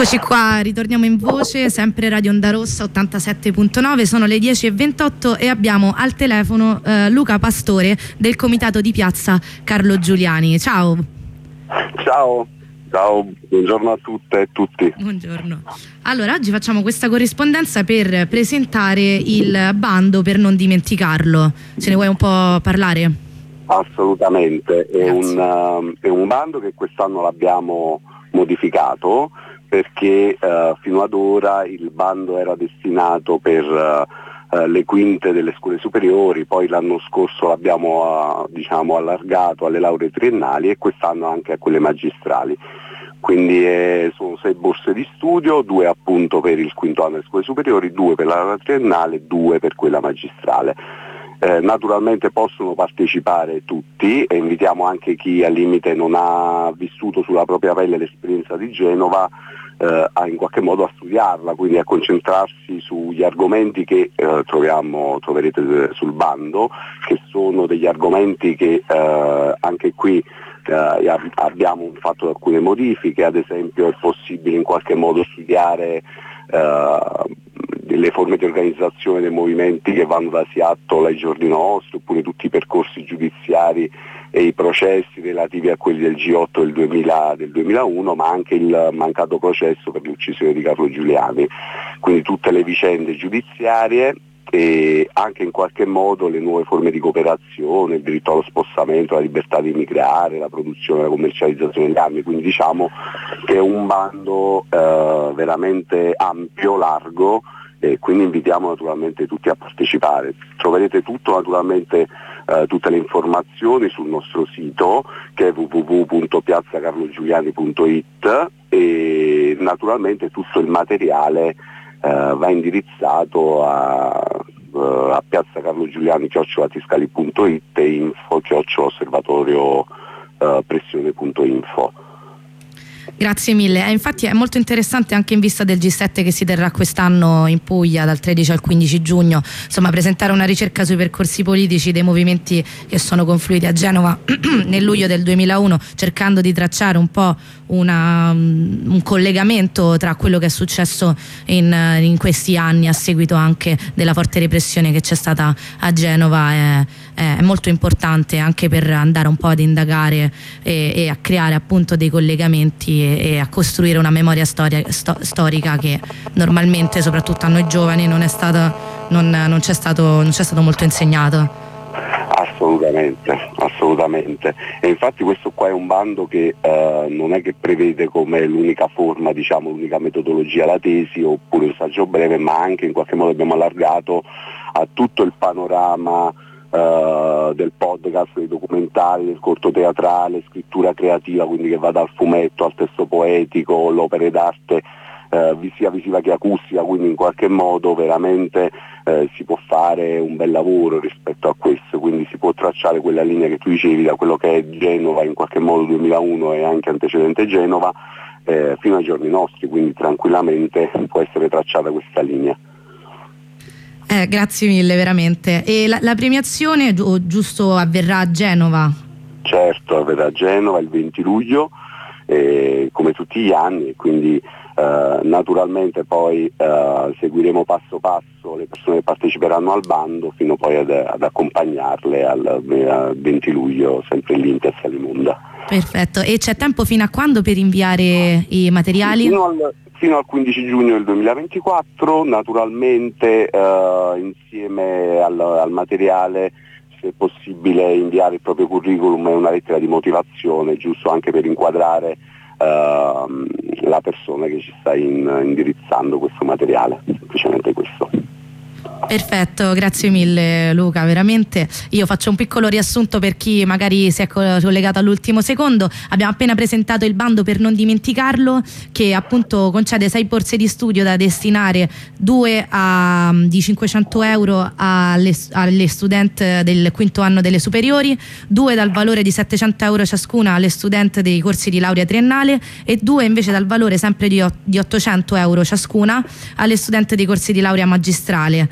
Eccoci qua, ritorniamo in voce, sempre Radio Onda Rossa 87.9, sono le 10:28 e abbiamo al telefono Luca Pastore del comitato di piazza Carlo Giuliani. Ciao. Ciao, buongiorno a tutte e tutti. Buongiorno. Allora, oggi facciamo questa corrispondenza per presentare il bando per non dimenticarlo. Ce ne vuoi un po' parlare? Assolutamente, è un bando che quest'anno l'abbiamo modificato perché fino ad ora il bando era destinato per le quinte delle scuole superiori, poi l'anno scorso l'abbiamo allargato alle lauree triennali e quest'anno anche a quelle magistrali. Quindi sono 6 borse di studio, 2 appunto per il quinto anno delle scuole superiori, 2 per la laurea triennale, 2 per quella magistrale. Naturalmente possono partecipare tutti e invitiamo anche chi al limite non ha vissuto sulla propria pelle l'esperienza di Genova a in qualche modo a studiarla, quindi a concentrarsi sugli argomenti che troverete sul bando, che sono degli argomenti che anche qui abbiamo fatto alcune modifiche. Ad esempio è possibile in qualche modo studiare le forme di organizzazione dei movimenti che vanno da Seattle ai giorni nostri, oppure tutti i percorsi giudiziari e i processi relativi a quelli del G8 del 2001, ma anche il mancato processo per l'uccisione di Carlo Giuliani, quindi tutte le vicende giudiziarie e anche in qualche modo le nuove forme di cooperazione, il diritto allo spostamento, la libertà di immigrare, la produzione e la commercializzazione degli armi. Quindi diciamo che è un bando veramente ampio, largo, e quindi invitiamo naturalmente tutti a partecipare. Troverete tutto naturalmente, tutte le informazioni sul nostro sito che è www.piazzacarlogiuliani.it e naturalmente tutto il materiale va indirizzato a piazzacarlogiuliani@tiscali.it e info@osservatoriopressione.info. Grazie mille, infatti è molto interessante anche in vista del G7 che si terrà quest'anno in Puglia dal 13 al 15 giugno, insomma presentare una ricerca sui percorsi politici dei movimenti che sono confluiti a Genova nel luglio del 2001, cercando di tracciare un po' un collegamento tra quello che è successo in questi anni a seguito anche della forte repressione che c'è stata a Genova. È molto importante anche per andare un po' ad indagare e a creare appunto dei collegamenti e a costruire una memoria storica che normalmente, soprattutto a noi giovani, non c'è stato molto insegnato. Assolutamente. E infatti questo qua è un bando che non è che prevede come l'unica forma, l'unica metodologia la tesi oppure il saggio breve, ma anche in qualche modo abbiamo allargato a tutto il panorama del podcast, dei documentari, del corto teatrale, scrittura creativa, quindi che va dal fumetto al testo poetico, l'opera d'arte sia visiva che acustica, quindi in qualche modo veramente si può fare un bel lavoro rispetto a questo, quindi si può tracciare quella linea che tu dicevi da quello che è Genova in qualche modo 2001 e anche antecedente Genova fino ai giorni nostri, quindi tranquillamente può essere tracciata questa linea. Grazie mille veramente. E la premiazione giusto avverrà a Genova? Certo, avverrà a Genova il 20 luglio come tutti gli anni, quindi naturalmente poi seguiremo passo passo le persone che parteciperanno al bando fino poi ad accompagnarle al 20 luglio sempre lì in Piazza Limunda. Perfetto, e c'è tempo fino a quando per inviare i materiali? Fino al 15 giugno del 2024, naturalmente insieme al materiale, se è possibile, inviare il proprio curriculum e una lettera di motivazione, giusto anche per inquadrare la persona che ci sta indirizzando questo materiale, semplicemente questo. Perfetto, grazie mille Luca, veramente. Io faccio un piccolo riassunto per chi magari si è collegato all'ultimo secondo. Abbiamo appena presentato il bando per non dimenticarlo, che appunto concede 6 borse di studio da destinare, 2 di 500 euro alle student del quinto anno delle superiori, 2 dal valore di 700 euro ciascuna alle student dei corsi di laurea triennale e 2 invece dal valore sempre di 800 euro ciascuna alle student dei corsi di laurea magistrale.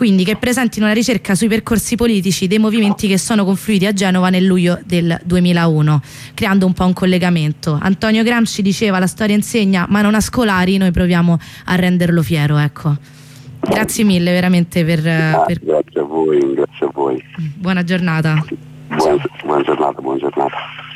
quindi che presentino la ricerca sui percorsi politici dei movimenti che sono confluiti a Genova nel luglio del 2001, creando un po' un collegamento. Antonio Gramsci diceva: la storia insegna ma non a scolari, noi proviamo a renderlo fiero, ecco. Grazie mille veramente Grazie a voi, grazie a voi. Buona giornata. Buona giornata, buona giornata.